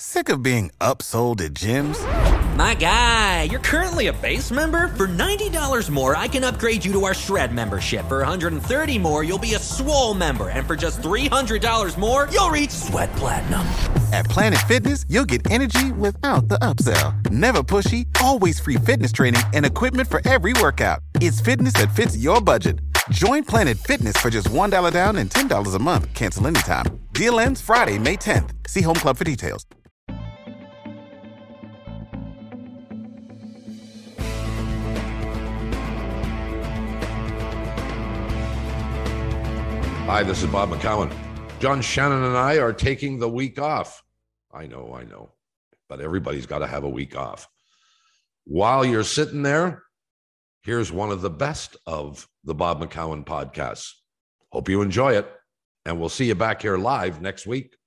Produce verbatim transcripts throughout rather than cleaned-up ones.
Sick of being upsold at gyms? My guy, you're currently a base member? For ninety dollars more, I can upgrade you to our Shred membership. For one hundred thirty dollars more, you'll be a Swole member. And for just three hundred dollars more, you'll reach Sweat Platinum. At Planet Fitness, you'll get energy without the upsell. Never pushy, always free fitness training and equipment for every workout. It's fitness that fits your budget. Join Planet Fitness for just one dollar down and ten dollars a month. Cancel anytime. Deal ends Friday, May tenth. See Home Club for details. Hi, this is Bob McCowan. John Shannon and I are taking the week off. I know, I know, but everybody's got to have a week off. While you're sitting there, here's one of the best of the Bob McCowan podcasts. Hope you enjoy it, and we'll see you back here live next week.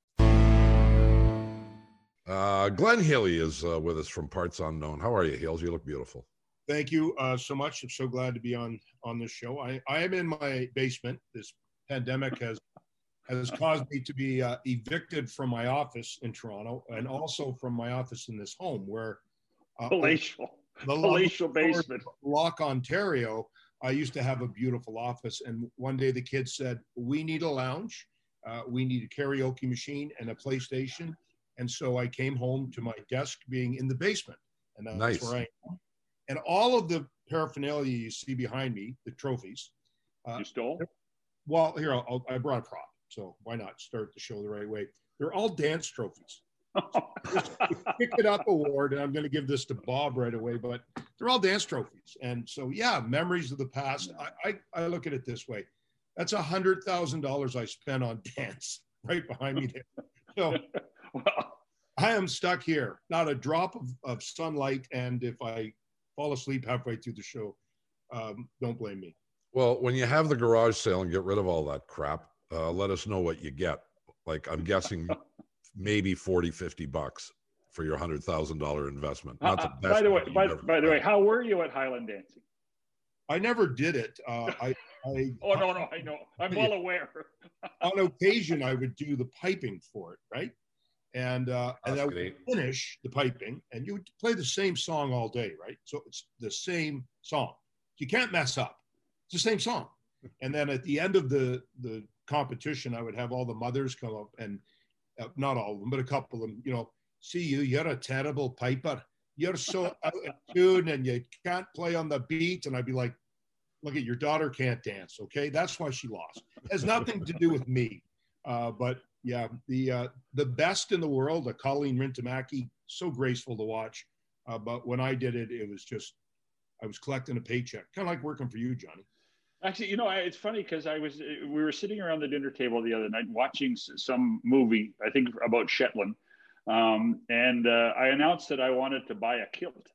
Uh, Glenn Healy is uh, with us from Parts Unknown. How are you, Heels? You look beautiful. Thank you uh, so much. I'm so glad to be on on this show. I, I am in my basement. This pandemic has has caused me to be uh, evicted from my office in Toronto and also from my office in this home where uh, palatial, the palatial basement, Lock, Ontario. I used to have a beautiful office, and one day the kids said, "We need a lounge, uh, we need a karaoke machine and a PlayStation." And so I came home to my desk being in the basement, and that's nice. where I am. And all of the paraphernalia you see behind me, the trophies. Uh, you stole? Well, here, I'll, I brought a prop, so why not start the show the right way? They're all dance trophies. Pick it up award, and I'm going to give this to Bob right away, but they're all dance trophies. And so, yeah, memories of the past. I, I, I look at it this way. That's one hundred thousand dollars I spent on dance right behind me there. So well, I am stuck here, not a drop of, of sunlight, and if I fall asleep halfway through the show, um, don't blame me. Well, when you have the garage sale and get rid of all that crap, uh, let us know what you get. Like, I'm guessing maybe forty, fifty bucks for your one hundred thousand dollars investment. Not the uh, best by the way, by, by the way, done. how were you at Highland Dancing? I never did it. Uh, I, I oh, no, no, I know. I'm well aware. On occasion, I would do the piping for it, right? And, uh, and I would finish the piping, and you would play the same song all day, right? So it's the same song. You can't mess up. It's the same song. And then at the end of the, the competition, I would have all the mothers come up and uh, not all of them, but a couple of them, you know, see you, you're a terrible piper. You're so out of tune and you can't play on the beat. And I'd be like, look at your daughter can't dance. Okay. That's why she lost. It has nothing to do with me. Uh, but yeah, the, uh, the best in the world, uh, Colleen Rintamaki, so graceful to watch. Uh, but when I did it, it was just, I was collecting a paycheck, kind of like working for you, Johnny. Actually, you know, it's funny because I was, we were sitting around the dinner table the other night watching some movie, I think about Shetland. Um, and uh, I announced that I wanted to buy a kilt.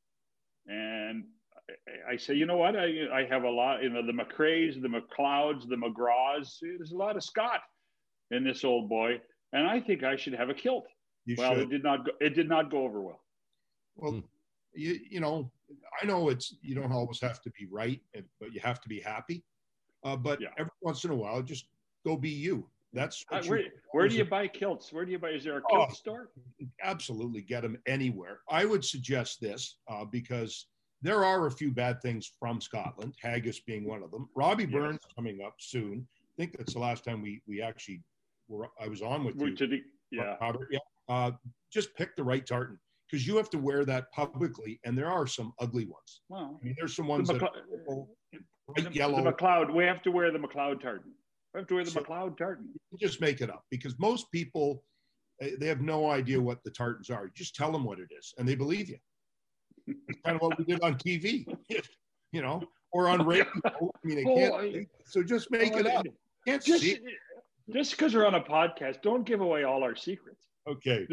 And I, I say, you know what? I, I have a lot, you know, the McRaes, the McLeods, the McGraws. There's a lot of Scott in this old boy. And I think I should have a kilt. You well, should. it did not go, it did not go over well. Well, hmm. you, you know, I know it's, you don't always have to be right, but you have to be happy. Uh, but yeah. every once in a while, just go be you. That's uh, where, where do you buy kilts? Where do you buy? Is there a kilt oh, store? Absolutely, get them anywhere. I would suggest this uh, because there are a few bad things from Scotland, haggis being one of them. Robbie Burns yes. coming up soon. I think that's the last time we we actually were. I was on with we're you. The, yeah. Robert, yeah. Uh, just pick the right tartan. Because you have to wear that publicly, and there are some ugly ones. Well, I mean, there's some ones the that McLe- are bright the, yellow. The McLeod, we have to wear the McLeod tartan. We have to wear the so McLeod tartan. You just make it up because most people, they have no idea what the tartans are. You just tell them what it is, and they believe you. It's kind of what we did on T V, you know, or on radio. I mean, they can't. Oh, I, so just make oh, it up. Can't just, see. Just because we're on a podcast, don't give away all our secrets. Okay.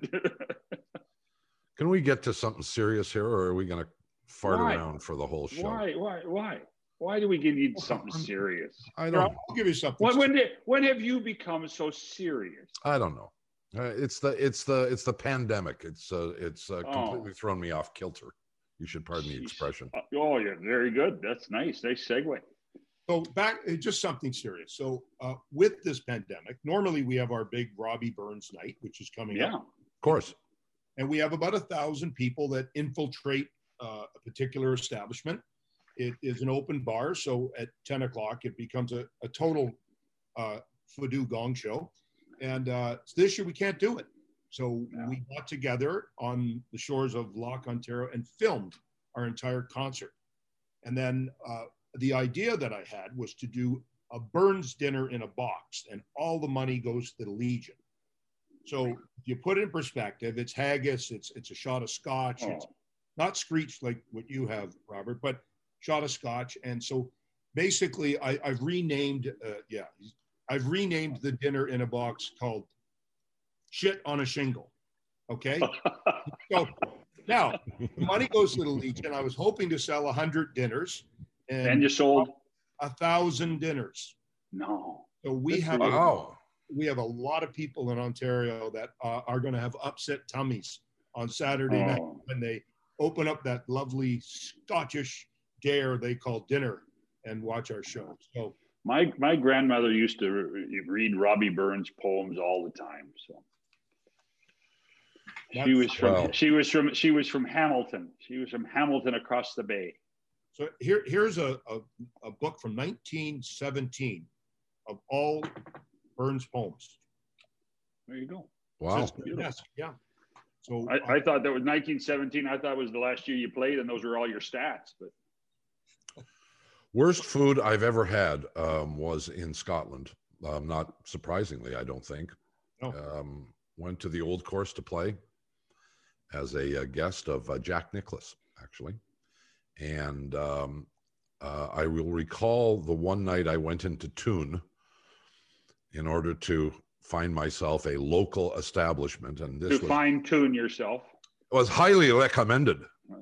Can we get to something serious here, or are we going to fart why? around for the whole show? Why? Why? Why? Why do we need something serious? I don't. I'll give you something. When, when did when have you become so serious? I don't know. Uh, it's the it's the it's the pandemic. It's uh, it's uh, completely oh. thrown me off kilter. You should pardon Jeez. the expression. Uh, oh, yeah, very good. That's nice. Nice segue. So back, just something serious. So uh, with this pandemic, normally we have our big Robbie Burns night, which is coming yeah. up Of course. And we have about a thousand people that infiltrate uh, a particular establishment. It is an open bar, so at ten o'clock it becomes a, a total uh, Fado Gong show. And uh, this year we can't do it. So yeah. we got together on the shores of Loch Ontario and filmed our entire concert. And then uh, the idea that I had was to do a Burns dinner in a box, and all the money goes to the Legion. So if you put it in perspective, it's haggis, it's it's a shot of scotch, oh. it's not screech like what you have, Robert, but shot of scotch. And so basically I, I've renamed, uh, yeah, I've renamed the dinner in a box called Shit on a Shingle. Okay. So now the money goes to the Legion. I was hoping to sell a hundred dinners, and, and you sold a thousand dinners. No. So we have wow. a, we have a lot of people in Ontario that uh, are going to have upset tummies on Saturday oh. night when they open up that lovely Scottish dare they call dinner and watch our show. So my my grandmother used to re- read Robbie Burns poems all the time. So That's, she was from wow. she was from she was from Hamilton. She was from Hamilton across the bay. So here here's a a, a book from nineteen seventeen of all Burns poems. There you go. Wow. Yes, yeah. So I, uh, I thought that was nineteen seventeen. I thought it was the last year you played, and those were all your stats. But worst food I've ever had um, was in Scotland. Um, not surprisingly, I don't think. No. Um, went to the Old Course to play as a, a guest of uh, Jack Nicklaus, actually. And um, uh, I will recall the one night I went into Toon in order to find myself a local establishment. And this to was, fine tune yourself. was highly recommended.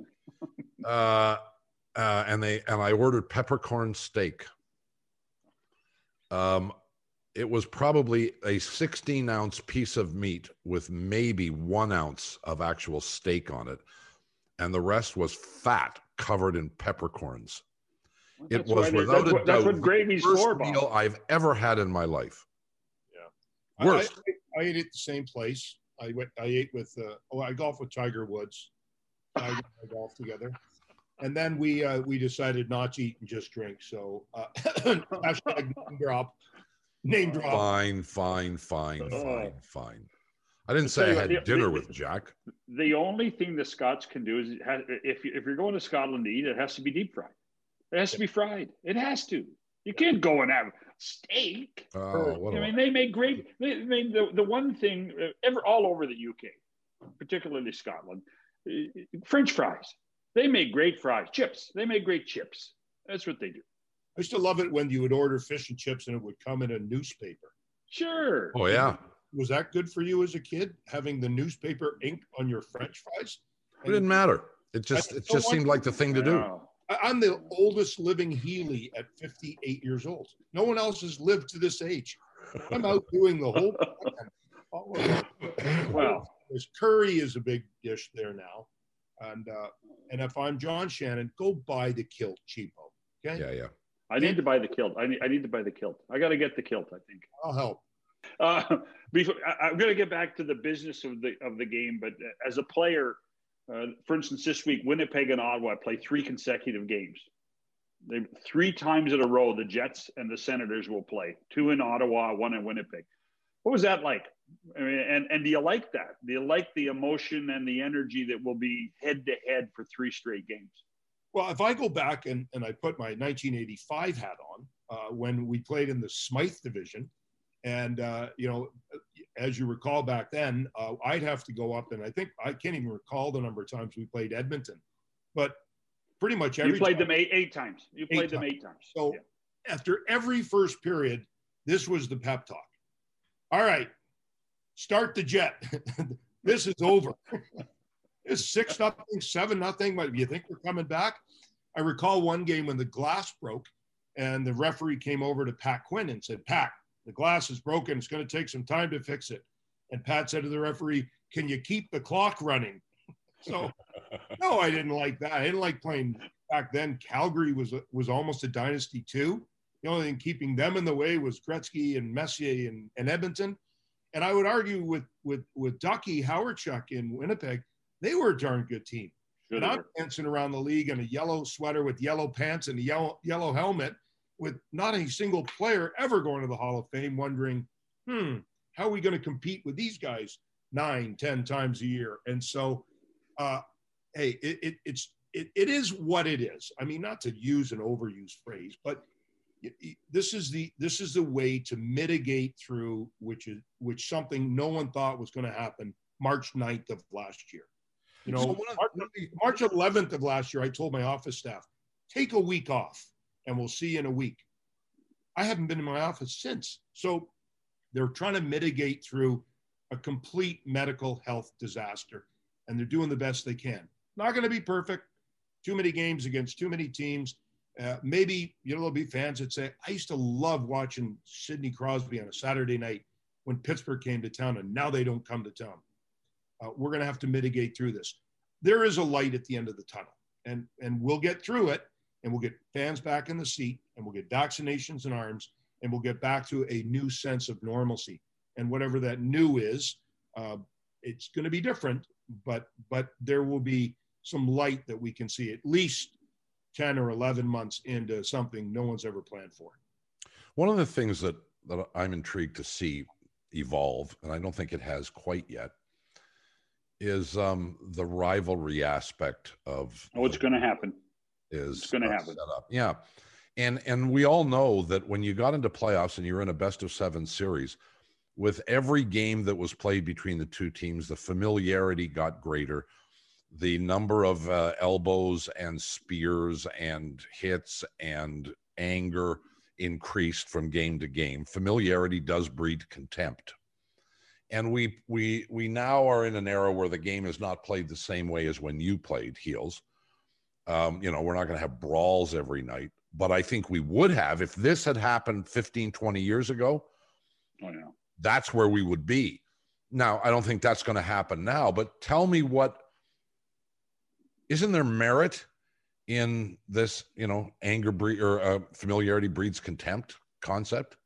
uh, uh, and they and I ordered peppercorn steak. Um, it was probably a sixteen ounce piece of meat with maybe one ounce of actual steak on it, and the rest was fat covered in peppercorns. Well, it was without that's a what, doubt that's what gravy's the worst for, Bob. meal I've ever had in my life. Yeah, worst. I, I, I ate at the same place. I went. I ate with. Uh, oh, I golfed with Tiger Woods. I, I golfed together. And then we uh, we decided not to eat and just drink. So uh, hashtag name drop, name drop. Fine, fine, fine, Oh. fine, fine. I didn't say I had The- dinner the- with Jack. The only thing the Scots can do is it has, if you, if you're going to Scotland to eat, it has to be deep fried. It has to be fried. It has to. You can't go and have steak. Oh, or- what I a- mean, they make great. They, I mean, the, the one thing uh, ever all over the U K, particularly Scotland, uh, French fries. They make great fries. Chips. They make great chips. That's what they do. I used to love it when you would order fish and chips and it would come in a newspaper. Sure. Oh yeah, Was that good for you as a kid, having the newspaper ink on your French fries? it didn't matter. It just it just seemed like the thing to do. Wow. I- I'm the oldest living Healy at fifty-eight years old. No one else has lived to this age. I'm out doing the whole. Well, There's curry is a big dish there now, and uh, and if I'm John Shannon, go buy the kilt cheapo. Okay, Yeah, yeah. I need to buy the kilt. I need, I need to buy the kilt. I got to get the kilt, I think. I'll help. Uh, before, I, I'm going to get back to the business of the of the game, but as a player, uh, for instance, this week Winnipeg and Ottawa play three consecutive games. They three times in a row, the Jets and the Senators will play. Two in Ottawa, one in Winnipeg. What was that like? I mean, and and do you like that? Do you like the emotion and the energy that will be head to head for three straight games? Well, if I go back and, and I put my nineteen eighty-five hat on, uh, when we played in the Smythe division, and, uh, you know, as you recall back then, uh, I'd have to go up, and I think I can't even recall the number of times we played Edmonton, but pretty much every You played time, them eight, eight times. You played Eight them times. eight times. So Yeah. after every first period, this was the pep talk. All right, start the jet. This is over. It's six nothing, seven nothing. But you think we're coming back? I recall one game when the glass broke, and the referee came over to Pat Quinn and said, "Pat, the glass is broken. It's going to take some time to fix it." And Pat said to the referee, "Can you keep the clock running?" So, no, I didn't like that. I didn't like playing back then. Calgary was was almost a dynasty too. The only thing keeping them in the way was Gretzky and Messier and, and Edmonton. And I would argue with with with Ducky Howardchuk in Winnipeg, they were a darn good team. Sure and I'm dancing around the league in a yellow sweater with yellow pants and a yellow yellow helmet, with not a single player ever going to the Hall of Fame, wondering, hmm, how are we going to compete with these guys nine, ten times a year? And so, uh, hey, it, it, it's it, it is what it is. I mean, not to use an overused phrase, but this is the this is the way to mitigate through which is which something no one thought was going to happen March ninth of last year. You know, so March, March eleventh of last year, I told my office staff, take a week off and we'll see you in a week. I haven't been in my office since. So they're trying to mitigate through a complete medical health disaster, and they're doing the best they can. Not going to be perfect. Too many games against too many teams. Uh, maybe, you know, there'll be fans that say, I used to love watching Sidney Crosby on a Saturday night when Pittsburgh came to town, and now they don't come to town. Uh, we're going to have to mitigate through this. There is a light at the end of the tunnel, and, and we'll get through it, and we'll get fans back in the seat, and we'll get vaccinations in arms, and we'll get back to a new sense of normalcy. And whatever that new is, uh, it's going to be different, but but there will be some light that we can see at least ten or eleven months into something no one's ever planned for. One of the things that, that I'm intrigued to see evolve, and I don't think it has quite yet, is um, the rivalry aspect of. Oh, it's going to happen. Is it's going to happen. Set up. Yeah. And, and we all know that when you got into playoffs and you're in a best of seven series, with every game that was played between the two teams, the familiarity got greater. The number of uh, elbows and spears and hits and anger increased from game to game. Familiarity does breed contempt. And we we we now are in an era where the game is not played the same way as when you played heels. Um, you know, we're not going to have brawls every night, but I think we would have if this had happened fifteen, twenty years ago. Oh, yeah. That's where we would be. Now, I don't think that's going to happen now, but tell me what, isn't there merit in this, you know, anger breed or uh, familiarity breeds contempt concept?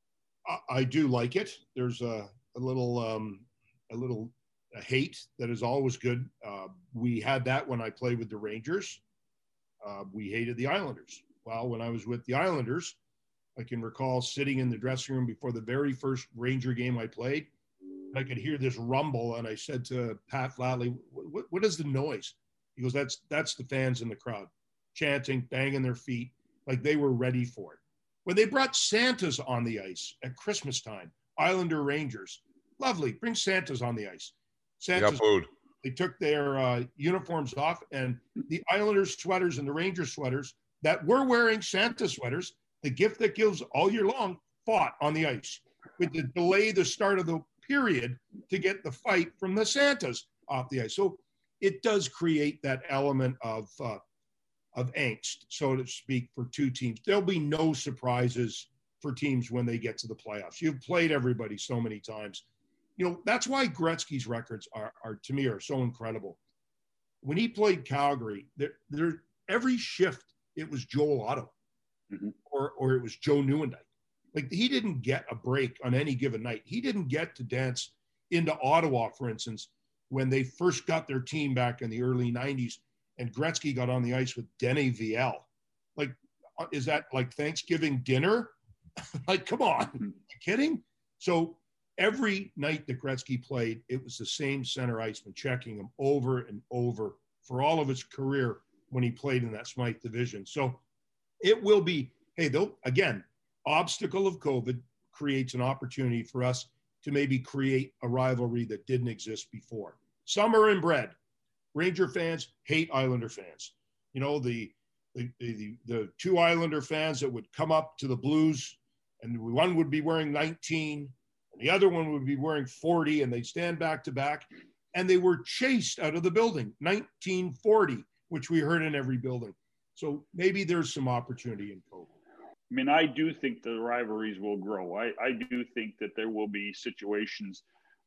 I, I do like it. There's a, a little, um, a little a hate that is always good. Uh, we had that when I played with the Rangers. Uh, we hated the Islanders. Well, when I was with the Islanders, I can recall sitting in the dressing room before the very first Ranger game I played. I could hear this rumble, and I said to Pat Flatley, what, what is the noise? He goes, that's that's the fans in the crowd, chanting, banging their feet, like they were ready for it. When they brought Santas on the ice at Christmas time, Islander Rangers, lovely, bring Santas on the ice. Santas, food. They took their uh, uniforms off, and the Islanders sweaters and the Rangers sweaters that were wearing Santa sweaters, the gift that gives all year long, fought on the ice with the delay the start of the period to get the fight from the Santas off the ice. So it does create that element of uh, of angst, so to speak, for two teams. There'll be no surprises for teams when they get to the playoffs. You've played everybody so many times. You know, that's why Gretzky's records are, are to me, are so incredible. When he played Calgary, there, there every shift, it was Joel Otto. Mm-hmm. Or, or it was Joe Nieuwendyk. Like, he didn't get a break on any given night. He didn't get to dance into Ottawa, for instance, when they first got their team back in the early nineties and Gretzky got on the ice with Denis Viel. Like, is that like Thanksgiving dinner? Like, come on, are you kidding? So every night that Gretzky played, it was the same center iceman checking him over and over for all of his career when he played in that Smythe division. So it will be, hey, though, again, obstacle of COVID creates an opportunity for us to maybe create a rivalry that didn't exist before. Some are inbred. Ranger fans hate Islander fans. You know, the the, the the two Islander fans that would come up to the Blues, and one would be wearing nineteen, and the other one would be wearing forty, and they'd stand back to back, and they were chased out of the building, nineteen forty, which we heard in every building. So maybe there's some opportunity in COVID. I mean, I do think the rivalries will grow. I, I do think that there will be situations,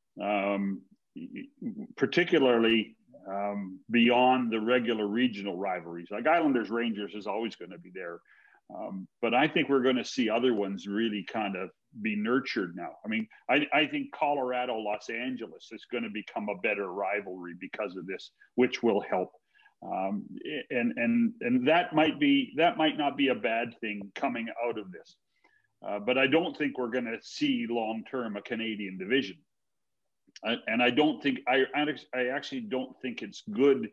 um, particularly um, beyond the regular regional rivalries. Like Islanders Rangers is always going to be there. Um, but I think we're going to see other ones really kind of be nurtured now. I mean, I, I think Colorado, Los Angeles is going to become a better rivalry because of this, which will help. Um, and and and that might be that might not be a bad thing coming out of this. Uh, but I don't think we're going to see long term a Canadian division. I, and I don't think I I actually don't think it's good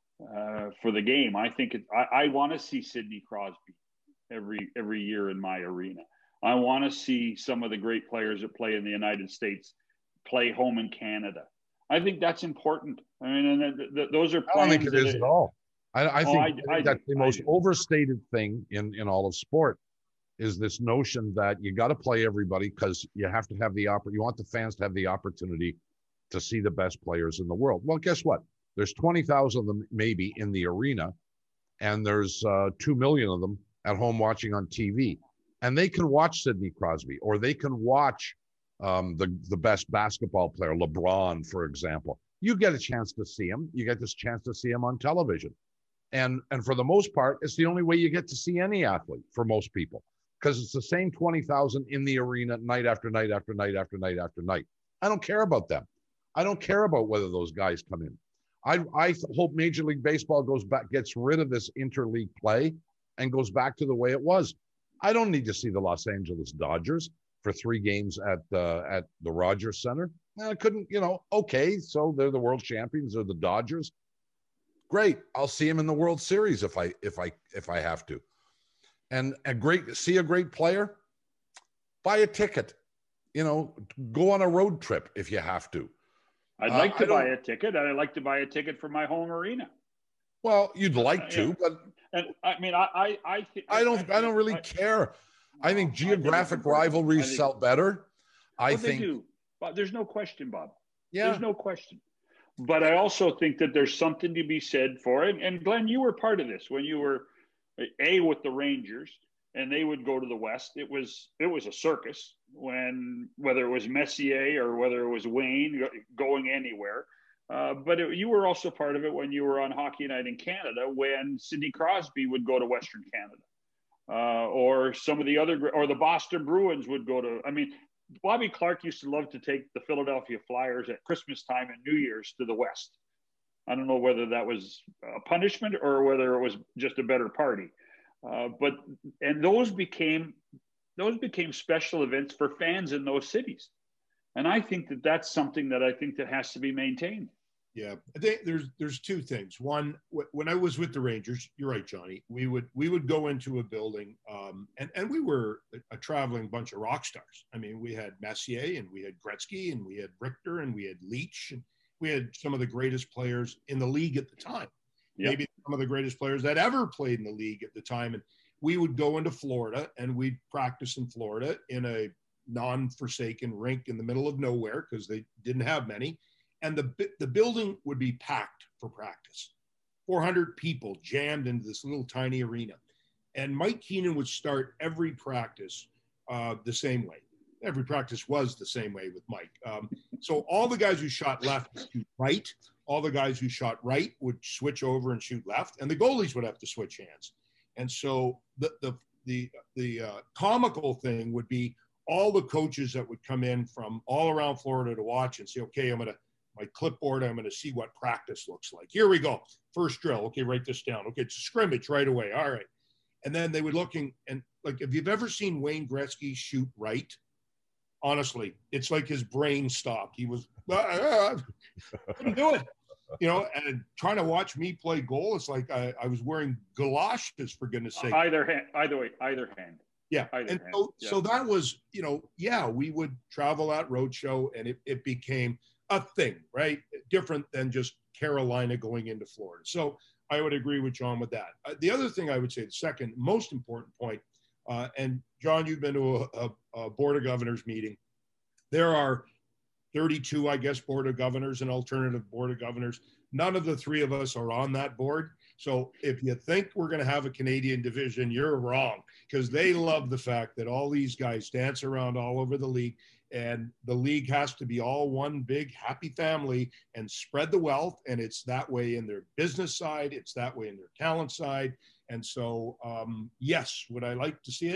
uh, for the game. I think it, I, I want to see Sidney Crosby every every year in my arena. I want to see some of the great players that play in the United States play home in Canada. I think that's important. I mean, and th- th- those are. I don't think it is at all. I, I, oh, think, I, I think I that's do, the most do. overstated thing in, in all of sport is this notion that you got to play everybody because you have to have the oppor- you want the fans to have the opportunity to see the best players in the world. Well, guess what? There's twenty thousand of them maybe in the arena, and there's uh, two million of them at home watching on T V. And they can watch Sidney Crosby, or they can watch um, the, the best basketball player, LeBron, for example. You get a chance to see him. You get this chance to see him on television. And, and for the most part, it's the only way you get to see any athlete for most people, because it's the same twenty thousand in the arena night after night after night after night after night. I don't care about them. I don't care about whether those guys come in. I, I hope Major League Baseball goes back, gets rid of this interleague play and goes back to the way it was. I don't need to see the Los Angeles Dodgers for three games at uh, at the Rogers Center. I couldn't, you know, okay, so they're the world champions, they're the Dodgers. Great. I'll see them in the World Series if I if I if I have to. And a great see a great player, buy a ticket. You know, go on a road trip if you have to. I'd like uh, to buy don't... a ticket, and I'd like to buy a ticket for my home arena. Well, you'd like uh, to, yeah. but and I mean, I, I, I, th- I don't, I, I don't really I, care. I think geographic I think rivalries think, sell better. I well, think they do, but there's no question, Bob. Yeah, there's no question. But I also think that there's something to be said for it. And Glenn, you were part of this when you were a with the Rangers, and they would go to the West. It was, it was a circus when whether it was Messier or whether it was Wayne going anywhere. Uh, but it, you were also part of it when you were on Hockey Night in Canada, when Sidney Crosby would go to Western Canada, uh, or some of the other, or the Boston Bruins would go to. I mean, Bobby Clarke used to love to take the Philadelphia Flyers at Christmas time and New Year's to the West. I don't know whether that was a punishment or whether it was just a better party. Uh, but and those became those became special events for fans in those cities, and I think that that's something that I think that has to be maintained. Yeah, I think there's there's two things. One, when I was with the Rangers, you're right, Johnny. We would we would go into a building, um, and and we were a traveling bunch of rock stars. I mean, we had Messier, and we had Gretzky, and we had Richter, and we had Leach, and we had some of the greatest players in the league at the time. Yep. Maybe some of the greatest players that ever played in the league at the time. And we would go into Florida, and we'd practice in Florida in a non-forsaken rink in the middle of nowhere because they didn't have many. And the the building would be packed for practice. four hundred people jammed into this little tiny arena. And Mike Keenan would start every practice uh, the same way. Every practice was the same way with Mike. Um, so all the guys who shot left would shoot right. All the guys who shot right would switch over and shoot left. And the goalies would have to switch hands. And so the the the, the uh, comical thing would be all the coaches that would come in from all around Florida to watch and say, okay, I'm going to my clipboard, I'm going to see what practice looks like. Here we go. First drill. Okay, write this down. Okay, it's a scrimmage right away. All right. And then they would looking, and like, if you've ever seen Wayne Gretzky shoot right, honestly, it's like his brain stopped. He was, ah, couldn't do it. You know, and trying to watch me play goal, it's like I, I was wearing galoshes, for goodness sake. Either hand, either way, either hand. Yeah. Either and hand. so, yeah. so that was, you know, yeah, we would travel that roadshow, and it, it became a thing, right? Different than just Carolina going into Florida. So I would agree with John with that. Uh, the other thing I would say, the second most important point, uh, and John, you've been to a, a, a Board of Governors meeting. There are thirty-two, I guess, Board of Governors and alternative Board of Governors. None of the three of us are on that board. So if you think we're going to have a Canadian division, you're wrong, because they love the fact that all these guys dance around all over the league, and the league has to be all one big happy family and spread the wealth. And it's that way in their business side. It's that way in their talent side. And so, um, yes, would I like to see it?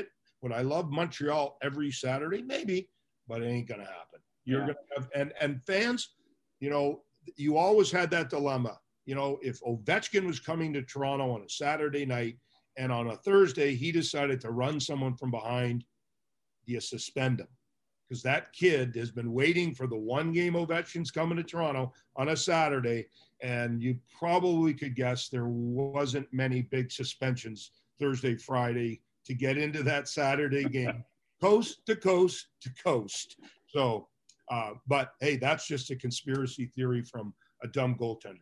Would I love Montreal every Saturday? Maybe, but it ain't gonna happen. You're yeah. gonna have and and fans, you know, you always had that dilemma. You know, if Ovechkin was coming to Toronto on a Saturday night and on a Thursday he decided to run someone from behind, do you suspend him? Because that kid has been waiting for the one game Ovechkin's coming to Toronto on a Saturday, and you probably could guess there wasn't many big suspensions Thursday, Friday to get into that Saturday game, coast to coast to coast. So, uh, but hey, that's just a conspiracy theory from a dumb goaltender.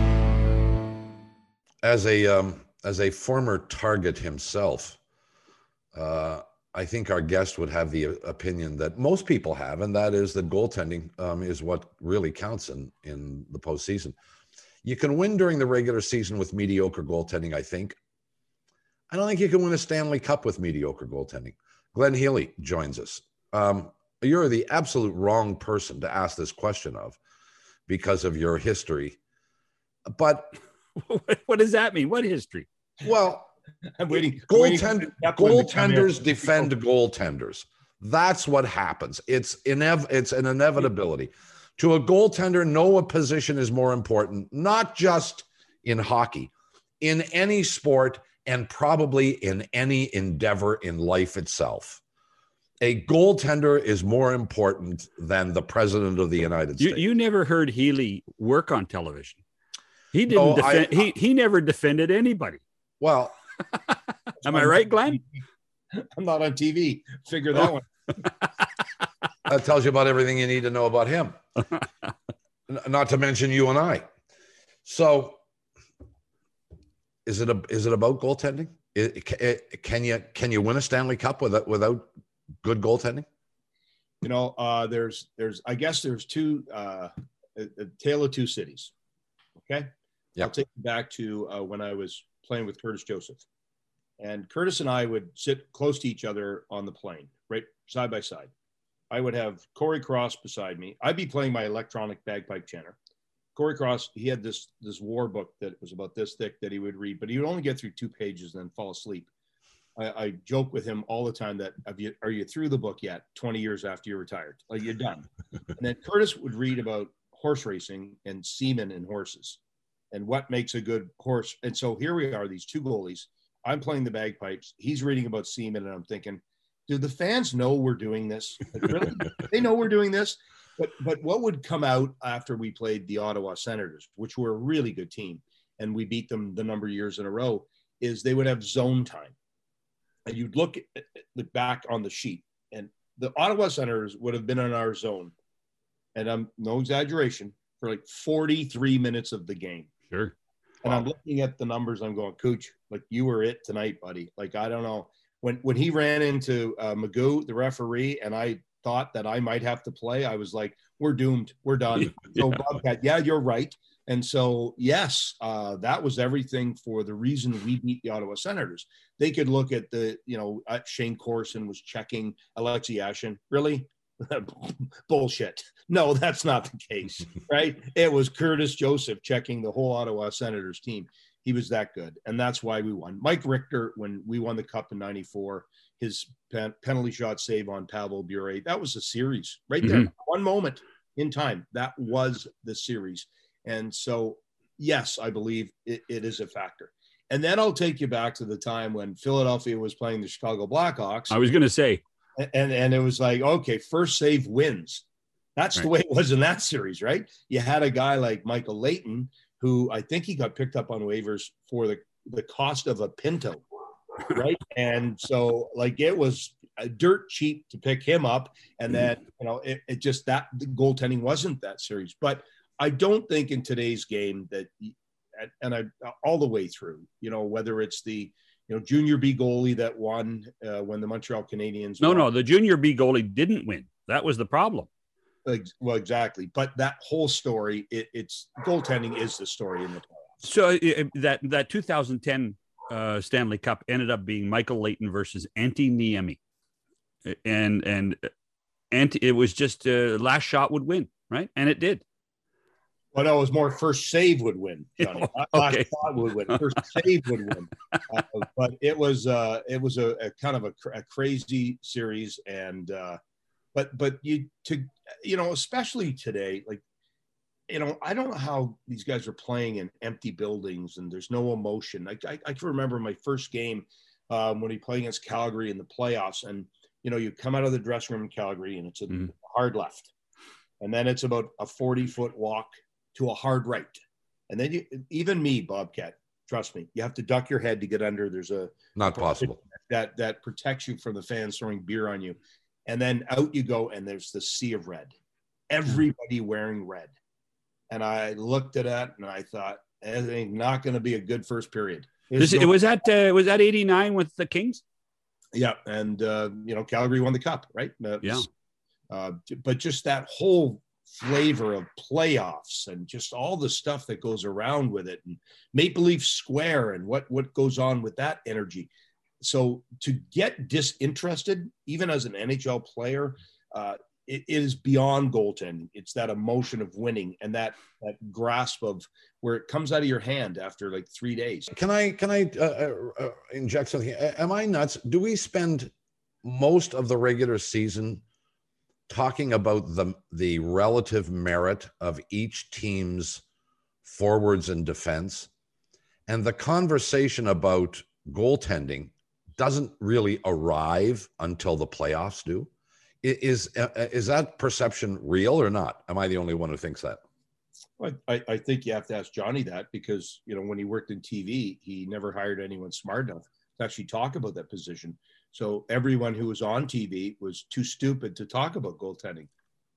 As a um, as a former target himself, uh, I think our guest would have the opinion that most people have, and that is that goaltending um, is what really counts in, in the postseason. You can win during the regular season with mediocre goaltending, I think. I don't think you can win a Stanley Cup with mediocre goaltending. Glenn Healy joins us. Um, you're the absolute wrong person to ask this question of because of your history. But what does that mean? What history? Well, I'm waiting. Goaltend- goaltenders defend goaltenders. That's what happens. It's inev- It's an inevitability. To a goaltender, no position is more important, not just in hockey, in any sport, and probably in any endeavor in life itself. A goaltender is more important than the president of the United you, States. You never heard Healy work on television. He didn't No, defend. I, he he never defended anybody. Well, am I right, Glenn? I'm not on T V. Figure that oh. one. That tells you about everything you need to know about him. Not to mention you and I. So, is it a, is it about goaltending? It, it, can you can you win a Stanley Cup without without good goaltending? You know, uh, there's there's I guess there's two uh, a, a tale of two cities. Okay. Yeah. I'll take you back to uh, when I was playing with Curtis Joseph, and Curtis and I would sit close to each other on the plane, right side by side. I would have Corey Cross beside me. I'd be playing my electronic bagpipe chanter. Corey Cross, he had this this war book that was about this thick that he would read, but he would only get through two pages and then fall asleep. I, I joke with him all the time that, have you, are you through the book yet? twenty years after you're retired, like you're done. And then Curtis would read about horse racing and semen in horses and what makes a good horse. And so here we are, these two goalies. I'm playing the bagpipes. He's reading about semen, and I'm thinking, do the fans know we're doing this? Like, really? They know we're doing this? But but what would come out after we played the Ottawa Senators, which were a really good team, and we beat them the number of years in a row, is they would have zone time. And you'd look at the back on the sheet, and the Ottawa Senators would have been in our zone, and I'm no exaggeration, for like forty-three minutes of the game. Sure. And Wow. I'm looking at the numbers. I'm going, Cooch, like you were it tonight, buddy. Like, I don't know. When when he ran into uh, Magoo, the referee, and I thought that I might have to play, I was like, we're doomed. We're done. Yeah. So Bobcat, yeah, you're right. And so, yes, uh, that was everything for the reason we beat the Ottawa Senators. They could look at the, you know, uh, Shane Corson was checking Alexei Yashin. Really? Bullshit. No, that's not the case, right? It was Curtis Joseph checking the whole Ottawa Senators team. He was that good, and that's why we won. Mike Richter, when we won the Cup in ninety-four, his pen- penalty shot save on Pavel Bure, that was a series right there. Mm-hmm. One moment in time, that was the series. And so, yes, I believe it, it is a factor. And then I'll take you back to the time when Philadelphia was playing the Chicago Blackhawks. I was going to say. And, and it was like, okay, first save wins. That's right. The way it was in that series, right? You had a guy like Michael Leighton, who I think he got picked up on waivers for the, the cost of a Pinto, right? And so, like, it was a dirt cheap to pick him up. And then, you know, it, it just, that the goaltending wasn't that series. But I don't think in today's game that, and I all the way through, you know, whether it's the, you know, junior B goalie that won uh, when the Montreal Canadiens No, won. no, the junior B goalie didn't win. That was the problem. Well, exactly. But that whole story, it, it's goaltending is the story in the playoffs. So uh, that that two thousand ten uh, Stanley Cup ended up being Michael Leighton versus Antti Niemi, and and Antti, it was just uh, last shot would win, right? And it did. Well, no, it was more first save would win, Johnny. Not Okay. last shot would win. First save would win. Uh, but it was uh, it was a, a kind of a, a crazy series, and uh, but but you to you know especially today, like you know I don't know how these guys are playing in empty buildings and there's no emotion. Like I, I can remember my first game um, when we played against Calgary in the playoffs, and you know you come out of the dressing room in Calgary and it's a mm-hmm. hard left, and then it's about a forty foot walk to a hard right. And then you, even me, Bobcat, trust me, you have to duck your head to get under. There's a not possible that that protects you from the fans throwing beer on you. And then out you go, and there's the sea of red. Everybody wearing red. And I looked at that and I thought, it ain't not going to be a good first period. This, it was that uh, was that eighty-nine with the Kings? Yeah, and uh, you know, Calgary won the cup, right? That yeah. Was, uh, but just that whole flavor of playoffs and just all the stuff that goes around with it, and Maple Leaf Square and what what goes on with that energy. So to get disinterested, even as an N H L player, uh, it, it is beyond goaltending. It's that emotion of winning and that that grasp of where it comes out of your hand after like three days. Can I can I uh, uh, inject something? Am I nuts? Do we spend most of the regular season talking about the the relative merit of each team's forwards and defense, and the conversation about goaltending doesn't really arrive until the playoffs do? Is is that perception real or not? Am I the only one who thinks that? I, I think you have to ask Johnny that, because you know when he worked in T V, he never hired anyone smart enough to actually talk about that position. So everyone who was on T V was too stupid to talk about goaltending.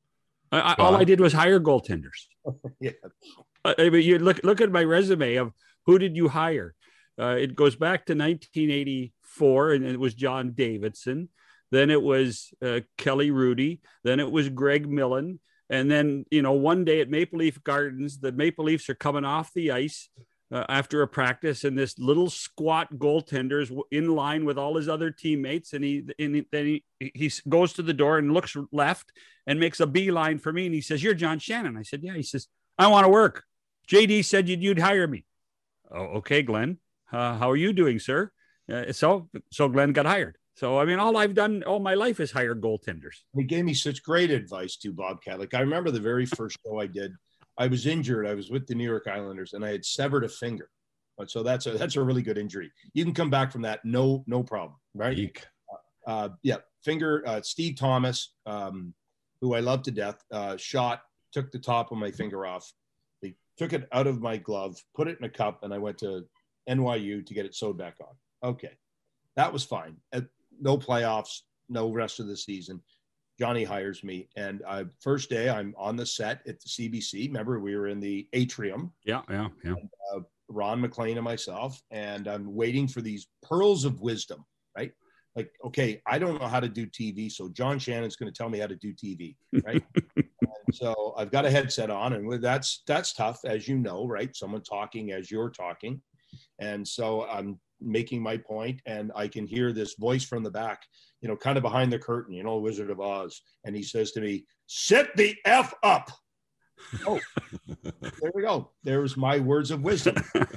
I, all I did was hire goaltenders. Yeah. Uh, I mean, you look look at my resume of who did you hire. Uh, it goes back to nineteen eighty-four, and it was John Davidson. Then it was uh, Kelly Rudy. Then it was Greg Millen. And then, you know, one day at Maple Leaf Gardens, the Maple Leafs are coming off the ice uh, after a practice, and this little squat goaltender is in line with all his other teammates. And he, and then he, he goes to the door and looks left and makes a beeline for me. And he says, "You're John Shannon." I said, "Yeah." He says, "I want to work. J D said you'd, you'd hire me." "Oh, okay, Glenn. Uh, how are you doing, sir?" Uh, so, so Glenn got hired. So, I mean, all I've done all my life is hire goaltenders. He gave me such great advice too, Bobcat. Like I remember the very first show I did, I was injured. I was with the New York Islanders and I had severed a finger. So that's a, that's a really good injury. You can come back from that. No, no problem. Right. Eek. Uh, yeah. Finger, uh, Steve Thomas, um, who I love to death, uh, shot, took the top of my finger off. They took it out of my glove, put it in a cup, and I went to N Y U to get it sewed back on. Okay. That was fine. Uh, no playoffs, no rest of the season. Johnny hires me, and uh, first day I'm on the set at the C B C. Remember, we were in the atrium. Yeah, yeah, yeah. And, uh, Ron McLean and myself, and I'm waiting for these pearls of wisdom, right? Like, okay, I don't know how to do T V, so John Shannon's going to tell me how to do T V, right? And so I've got a headset on, and that's that's tough, as you know, right? Someone talking as you're talking, and so I'm making my point, and I can hear this voice from the back, you know, kind of behind the curtain, you know, Wizard of Oz. And he says to me, "Sit the F up." Oh, there we go. There's my words of wisdom.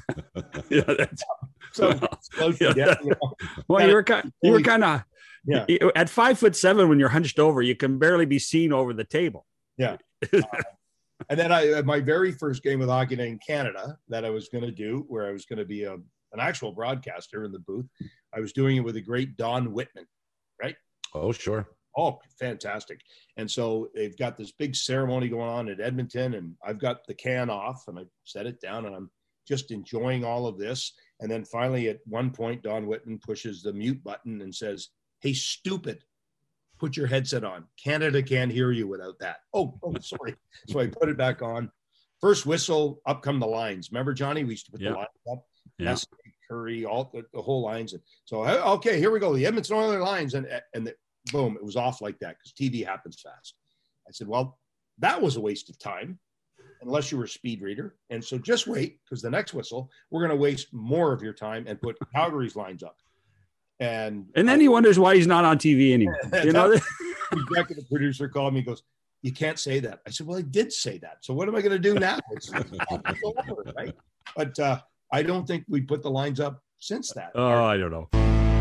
Yeah, that's so. Well, yeah, that, you know, well you were kind, you were kind of yeah. At five foot seven, when you're hunched over, you can barely be seen over the table. Yeah. uh, and then I, my very first game with Hockey Night in Canada that I was going to do, where I was going to be a an actual broadcaster in the booth. I was doing it with the great Don Whitman, right? Oh, sure. Oh, fantastic. And so they've got this big ceremony going on at Edmonton, and I've got the can off and I set it down and I'm just enjoying all of this. And then finally at one point, Don Whitman pushes the mute button and says, "Hey, stupid, put your headset on. Canada can't hear you without that." Oh, oh sorry. So I put it back on. First whistle, up come the lines. Remember, Johnny, we used to put yeah. the lines up. Yeah. Curry, all the, the whole lines. And so, okay, here we go. The Edmonton Oilers lines. And, and the, boom, it was off like that because T V happens fast. I said, well, that was a waste of time unless you were a speed reader. And so just wait, because the next whistle, we're going to waste more of your time and put Calgary's lines up. And and then I, he wonders why he's not on T V anymore. You know, the executive producer called me and goes, you can't say that. I said, well, I did say that. So what am I going to do now? It's, it's over, right? But uh, I don't think we put the lines up since that. Oh, I don't know.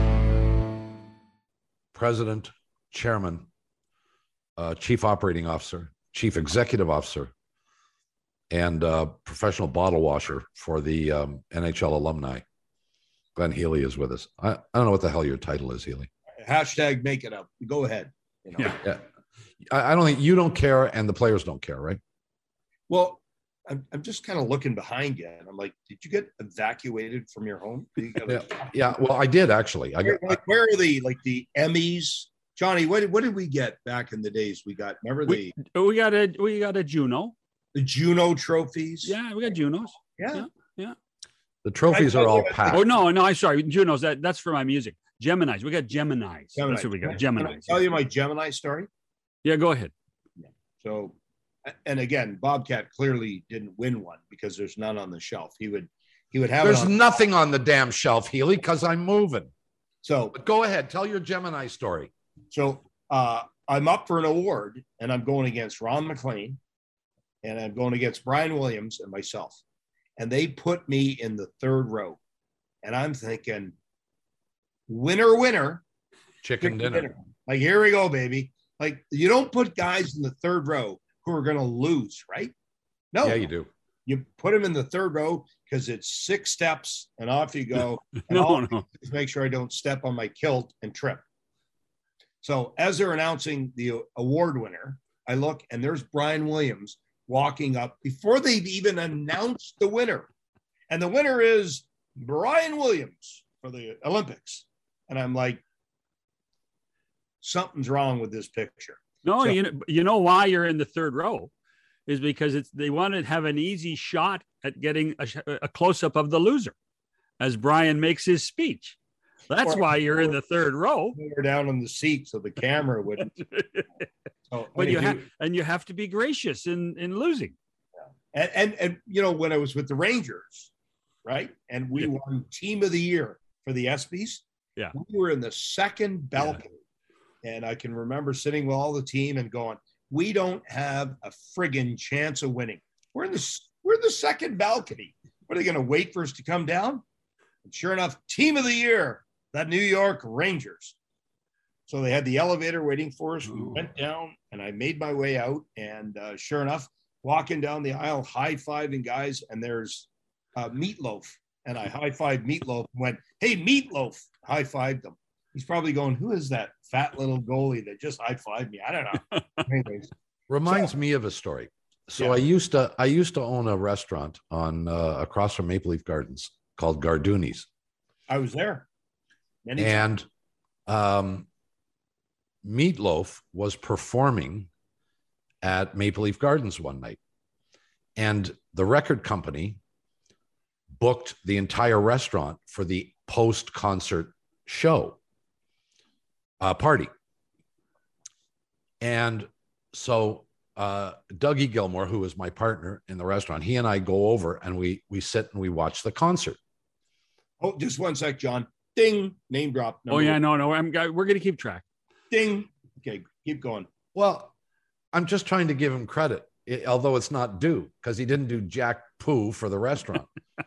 President, chairman, uh, chief operating officer, chief executive officer, and uh, professional bottle washer for the um, N H L alumni. Glenn Healy is with us. I, I don't know what the hell your title is, Healy. Hashtag make it up. Go ahead. You know? Yeah. Yeah. I, I don't think you don't care and the players don't care, right? Well, I'm, I'm just kind of looking behind you and I'm like, did you get evacuated from your home? You got- Yeah. Yeah. Well, I did actually. I got, like, where are the, like the Emmys? Johnny, what, did- what did we get back in the days? We got, remember the, We, we got a we got a Juno. the Juno trophies? Yeah, we got Junos. Yeah. Yeah. the trophies are all packed. Oh no, no, I'm sorry, Junos. That that's for my music. Geminis. We got Geminis. Gemini. That's what we got. Can I Geminis. tell you my Gemini story? Yeah, go ahead. So, and again, Bobcat clearly didn't win one because there's none on the shelf. He would, he would have. There's it on, nothing on the damn shelf, Healy, because I'm moving. so, But go ahead. Tell your Gemini story. so uh, I'm up for an award, and I'm going against Ron McLean, and I'm going against Brian Williams and myself, and they put me in the third row, and I'm thinking, winner, winner, Chicken dinner. Like, here we go, baby. Like, you don't put guys in the third row who are going to lose, right? No, Yeah, you do. You put them in the third row because it's six steps and off you go. And No, all no. just make sure I don't step on my kilt and trip. So as they're announcing the award winner, I look and there's Brian Williams walking up before they've even announced the winner. And the winner is Brian Williams for the Olympics. And I'm like, something's wrong with this picture. No, So- you know, you know why you're in the third row is because it's they want to have an easy shot at getting a, sh- a close up of the loser as Brian makes his speech. That's why you're in the third row. We're down on the seat so the camera wouldn't. So, But you anyway, have and you have to be gracious in in losing. and, and and you know, when I was with the Rangers, right, and we Yeah. won Team of the Year for the ESPYs. Yeah. We were in the second balcony, and I can remember sitting with all the team and going, "We don't have a friggin' chance of winning. We're in the we're in the second balcony. What are they going to wait for us to come down?" And sure enough, Team of the Year, the New York Rangers. So they had the elevator waiting for us. We Ooh. went down, and I made my way out. And uh, sure enough, walking down the aisle, high-fiving guys, and there's uh, Meatloaf. And I high-fived Meatloaf and went, "Hey, Meatloaf!" High-fived him. He's probably going, "Who is that fat little goalie that just high-fived me?" I don't know. Anyways, Reminds So- me of a story. So Yeah. I used to I used to own a restaurant on uh, across from Maple Leaf Gardens called Garduni's, I was there. Many times. and um, Meatloaf was performing at Maple Leaf Gardens one night, and the record company booked the entire restaurant for the post-concert show uh, party. And so uh, Dougie Gilmore, who was my partner in the restaurant, he and I go over and we we sit and we watch the concert. Oh, just one sec, John. Ding, name drop. Oh yeah, no, no, I'm we're gonna keep track. Ding. Okay, keep going. Well, I'm just trying to give him credit, i- although it's not due because he didn't do jack poo for the restaurant.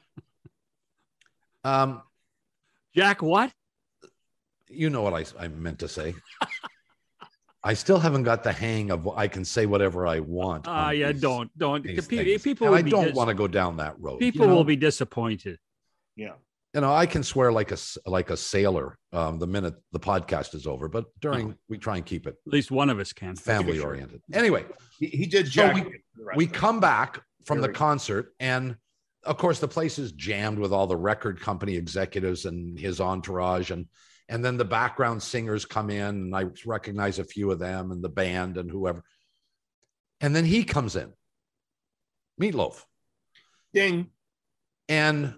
um, Jack, what? you know what I, I meant to say. I still haven't got the hang of I can say whatever I want. Ah, on yeah, these- don't, don't. these Pe- things. People, And will I be don't dis- want to go down that road. you People know? will be disappointed. Yeah. You know, I can swear like a s- like a sailor um, the minute the podcast is over, but during Oh. we try and keep it At least one of us can. family oriented. Anyway, He, he did So jack. we- it for the rest we of it. come back from Here the we go. concert, and of course, the place is jammed with all the record company executives and his entourage, and and then the background singers come in, and I recognize a few of them, and the band and whoever, and then he comes in, Meatloaf, Ding. and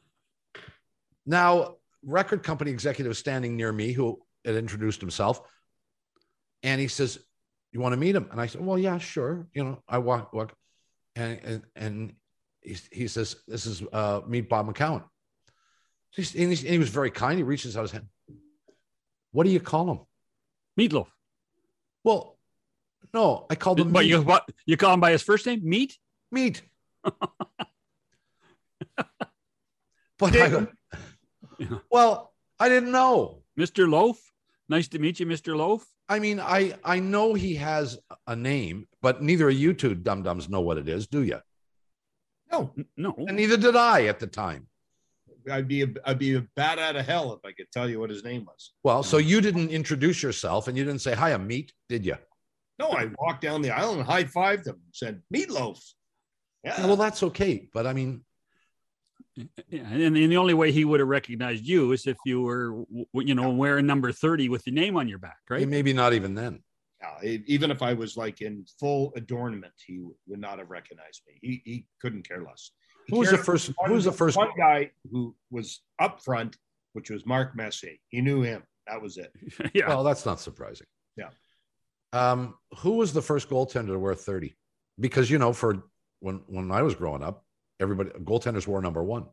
now record company executive standing near me who had introduced himself, and he says, "You want to meet him?" And I said, "Well, yeah, sure." You know, I walk, walk, and and, and he, he says, "This is uh, meet Bob McCown." He's, and, he's, and he was very kind. He reaches out his hand. What do you call him? Meatloaf. Well, No, I called him But Meat. you what you call him by his first name? Meat? Meat. But I, well, I didn't know. Mister Loaf. Nice to meet you, Mister Loaf. I mean, I I know he has a name, but neither of you two dum-dums know what it is, do you? No, no, and neither did I at the time. I'd be a, I'd be a bat out of hell if I could tell you what his name was. Well, so you didn't introduce yourself, and you didn't say hi, I'm Meat, did you? No, I walked down the aisle and high-fived him, said Meatloaf. Yeah. yeah, well, that's okay, but I mean, yeah, and, and the only way he would have recognized you is if you were, you know, wearing number thirty with your name on your back, right? Maybe not even then. Yeah, even if I was like in full adornment, he would not have recognized me. He he couldn't care less. He who was the first? One, who was the first one guy who was up front, which was Mark Messier. He knew him. That was it. Yeah. Well, that's not surprising. Yeah. Um, who was the first goaltender to wear thirty? Because you know, for when when I was growing up, everybody goaltenders wore number one.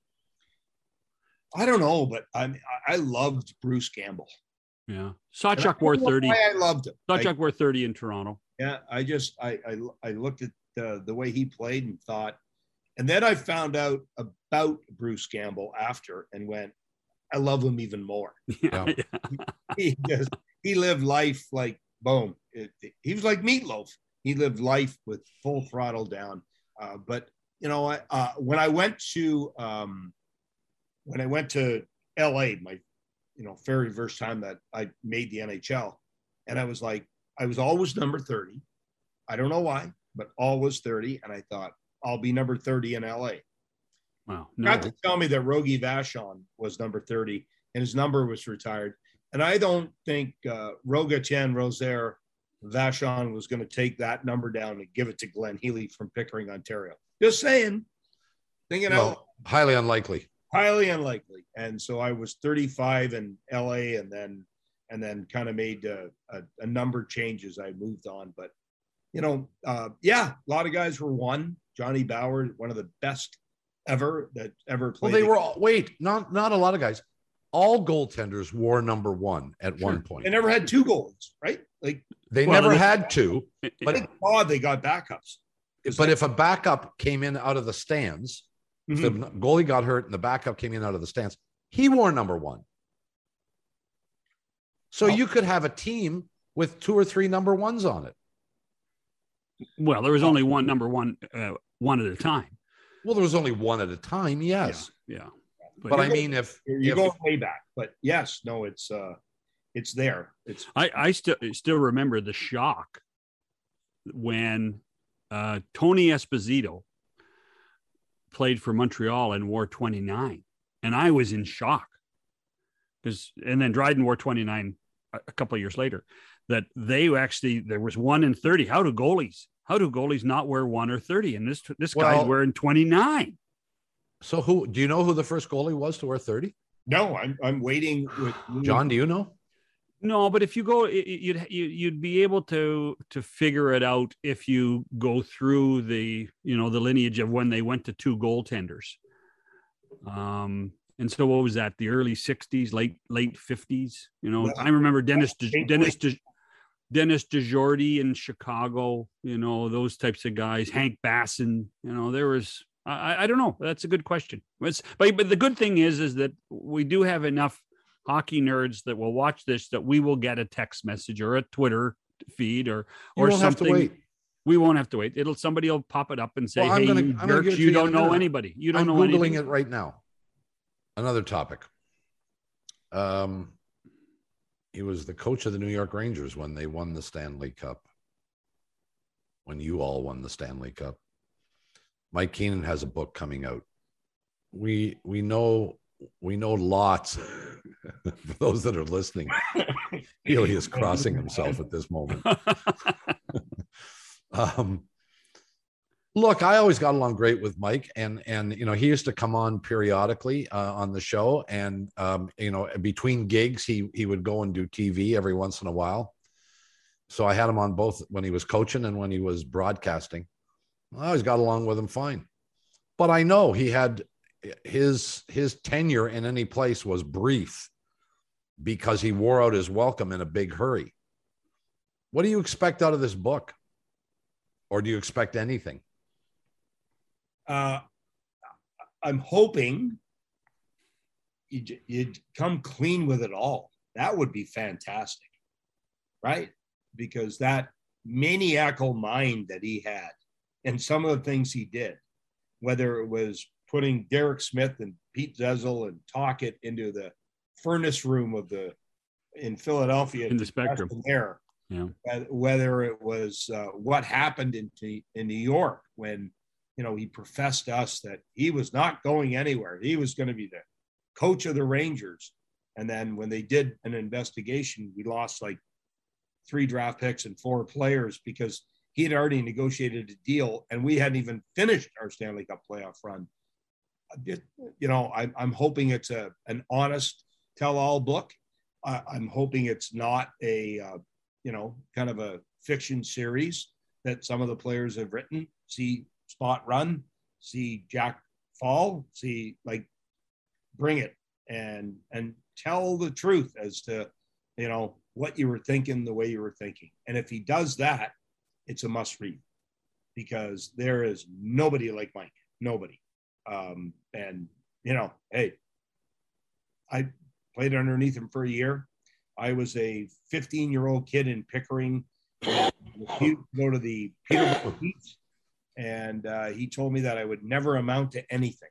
I don't know, but I I loved Bruce Campbell. Yeah, Sawchuk wore thirty. I loved him. Sawchuk wore thirty in Toronto. Yeah, I just I I, I looked at the, the way he played and thought, and then I found out about Bruce Campbell after and went, I love him even more. Yeah. he, he just he lived life like boom. It, it, he was like Meatloaf. He lived life with full throttle down. Uh, but you know, I, uh, when I went to um, when I went to L A, my you know, very first time that I made the N H L. And I was like, I was always number thirty. I don't know why, but always thirty. And I thought, I'll be number thirty in L A. Wow. No. Got to tell me that Rogie Vachon was number thirty and his number was retired. And I don't think uh, Rogatien Rosaire Vachon was going to take that number down and give it to Glenn Healy from Pickering, Ontario. Just saying. Thinking well, out. Highly unlikely. Highly unlikely. And so I was thirty-five in L A and then and then kind of made a, a, a number of changes. I moved on. But, you know, uh, yeah, a lot of guys were one. Johnny Bauer, one of the best ever that ever played. Well, they were all, wait, not not a lot of guys. All goaltenders wore number one at sure. one point. They never had two goalies, right? Like they well, never had two. But thank God they got backups. But if a backup came in out of the stands, mm-hmm. if the goalie got hurt and the backup came in out of the stands, he wore number one. So oh. you could have a team with two or three number ones on it. Well, there was only one number one, uh, one at a time. Well, there was only one at a time. Yes. Yeah. yeah. But, but I mean, if you if, go way back, but yes, no, it's uh, it's there. It's I I still still remember the shock when uh, Tony Esposito played for Montreal and wore twenty-nine, and I was in shock because and then Dryden wore twenty-nine a, a couple of years later. That they actually there was one in thirty. How do goalies? How do goalies not wear one or thirty? And this this well, guy's wearing twenty-nine. So who do you know who the first goalie was to wear thirty? No, I'm I'm waiting with John. Do you know? No, but if you go, you'd you'd be able to to figure it out if you go through the you know the lineage of when they went to two goaltenders. Um, and so what was that? The early sixties, late late fifties. You know, I remember Dennis De, Dennis De, Dennis DeJordy in Chicago. You know, those types of guys. Hank Bassin. You know, there was. I, I don't know. That's a good question. It's, but but the good thing is, is that we do have enough hockey nerds that will watch this that we will get a text message or a Twitter feed or or something. Have to wait. We won't have to wait. It'll somebody will pop it up and say, well, "Hey, gonna, you, jerks, you don't know anybody. You don't I'm know Googling anything." it right now. Another topic. Um, he was the coach of the New York Rangers when they won the Stanley Cup. When you all won the Stanley Cup. Mike Keenan has a book coming out. We we know we know lots. For those that are listening, Healy is crossing himself at this moment. um, look, I always got along great with Mike, and and you know he used to come on periodically uh, on the show, and um, you know between gigs he he would go and do T V every once in a while. So I had him on both when he was coaching and when he was broadcasting. I always got along with him fine, but I know he had his his tenure in any place was brief because he wore out his welcome in a big hurry. What do you expect out of this book? Or do you expect anything? Uh, I'm hoping you'd, you'd come clean with it all. That would be fantastic, right? Because that maniacal mind that he had and some of the things he did, whether it was putting Derek Smith and Pete Zezel and Tocchet into the furnace room of the in Philadelphia in the Spectrum there, yeah. Whether it was uh, what happened in in New York when, you know, he professed to us that he was not going anywhere. He was going to be the coach of the Rangers. And then when they did an investigation, we lost like three draft picks and four players because he had already negotiated a deal and we hadn't even finished our Stanley Cup playoff run. You know, I, I'm hoping it's a an honest tell-all book. I, I'm hoping it's not a, uh, you know, kind of a fiction series that some of the players have written. See Spot run, see Jack fall, see, like, bring it and and tell the truth as to, you know, what you were thinking, the way you were thinking. And if he does that, it's a must read because there is nobody like Mike, nobody. Um, and, you know, hey, I played underneath him for a year. I was a fifteen-year-old kid in Pickering. He go to the Peterborough Heat, and uh, he told me that I would never amount to anything.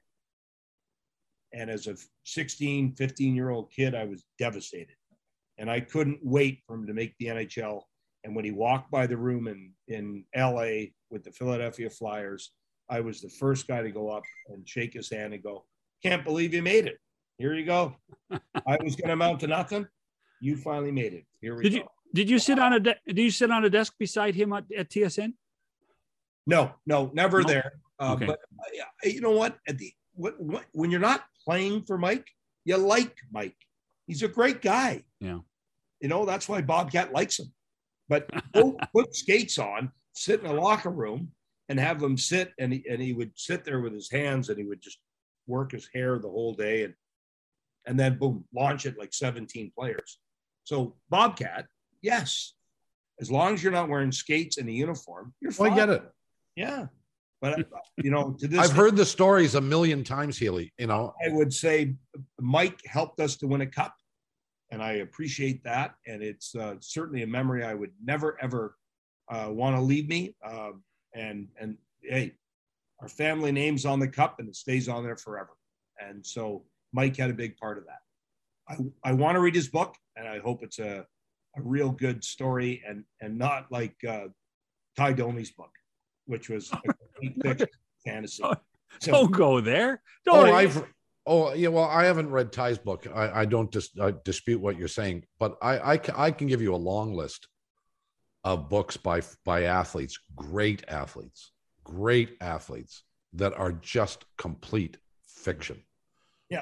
And as a sixteen, fifteen-year-old kid, I was devastated. And I couldn't wait for him to make the N H L. And when he walked by the room in, in L A with the Philadelphia Flyers, I was the first guy to go up and shake his hand and go, "Can't believe you made it. Here you go. I was going to amount to nothing. You finally made it. Here we did go." You, did you sit on a de- did you sit on a desk beside him at, at T S N? No, no, never No? there. Uh, Okay. But uh, you know what? At the what, what, when you're not playing for Mike, you like Mike. He's a great guy. Yeah. You know, that's why Bobcat likes him. But go put skates on, sit in a locker room, and have him sit, and he, and he would sit there with his hands, and he would just work his hair the whole day, and and then boom, launch it like seventeen players. So Bobcat, yes, as long as you're not wearing skates and a uniform, you're Well, fine. I get it. Yeah, but you know, to this, I've heard the stories a million times, Healy. You know, I would say Mike helped us to win a cup, and I appreciate that. And it's uh, certainly a memory I would never ever uh, want to leave me. Uh, and and hey, our family name's on the cup, and it stays on there forever. And so Mike had a big part of that. I I want to read his book, and I hope it's a a real good story, and and not like uh, Ty Doney's book, which was a complete fiction fantasy. So, Don't go there. oh, Don't. I've oh yeah. Well, I haven't read Ty's book. I, I don't dis, I dispute what you're saying, but I, I ca- I can give you a long list of books by by athletes, great athletes, great athletes that are just complete fiction. yeah,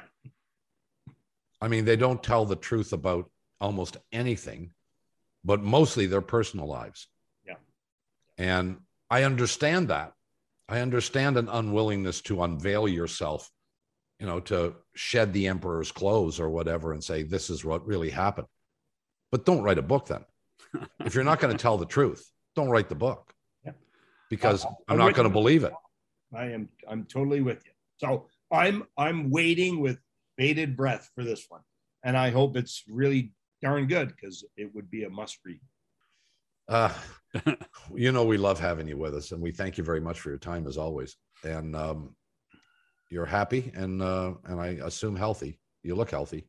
I mean, they don't tell the truth about almost anything, but mostly their personal lives. Yeah. And I understand that. I understand an unwillingness to unveil yourself, you know, to shed the emperor's clothes or whatever and say, this is what really happened. But don't write a book then. If you're not going to tell the truth, don't write the book. Yeah. Because Uh, I'm not going to with you. believe it. I am I'm totally with you. So I'm I'm waiting with bated breath for this one, and I hope it's really darn good because it would be a must read. Uh, you know, we love having you with us, and we thank you very much for your time as always. And um, you're happy, and uh, and I assume healthy. You look healthy.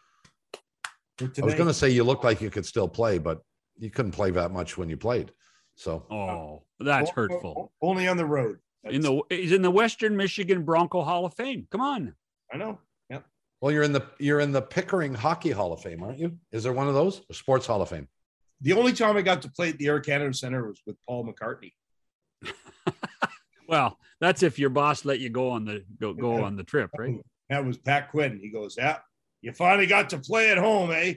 For I was today- going to say you look like you could still play, but you couldn't play that much when you played. So Oh, that's o- hurtful. o- Only on the road. In the he's in the Western Michigan Bronco Hall of Fame. Come on. I know. Yeah. well, you're in the you're in the Pickering Hockey Hall of Fame, aren't you? Is there one of those? A Sports Hall of Fame. The only time I got to play at the Air Canada Center was with Paul McCartney. Well, that's if your boss let you go on the go, go on the trip, right? That was Pat Quinn. He goes, "Yeah, you finally got to play at home, eh?"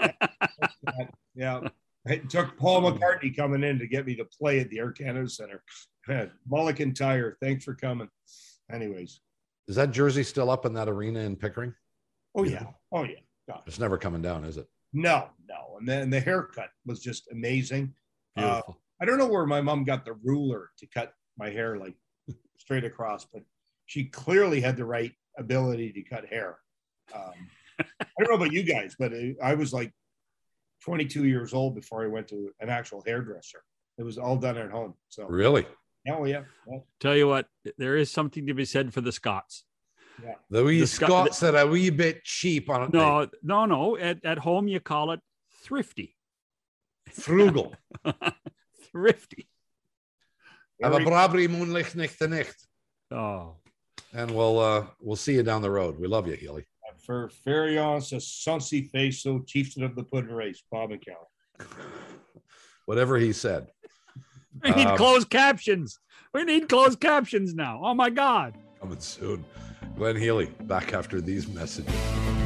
Yeah. It took Paul McCartney coming in to get me to play at the Air Canada Center. Mulligan Tire, thanks for coming. Anyways. Is that jersey still up in that arena in Pickering? Oh, yeah. Oh, yeah. God. It's never coming down, is it? No, no. And then the haircut was just amazing. Beautiful. Uh, I don't know where my mom got the ruler to cut my hair like straight across, but she clearly had the right ability to cut hair. Um, I don't know about you guys, but I was like twenty-two years old before I went to an actual hairdresser. It was all done at home. So really, oh yeah. Well, tell you what, there is something to be said for the Scots. Yeah, the wee the Scots Sc- are a wee bit cheap on it. No, no, no. At at home, you call it thrifty, frugal, thrifty. Have a brabri moonlicht nicht de nicht. Oh, and we'll uh, we'll see you down the road. We love you, Healy. For Feriance, a sonsi faso, chieftain of the pudding race, Bob McCallum. Whatever he said. We need um, closed captions. We need closed captions now. Oh my God. Coming soon. Glenn Healy back after these messages.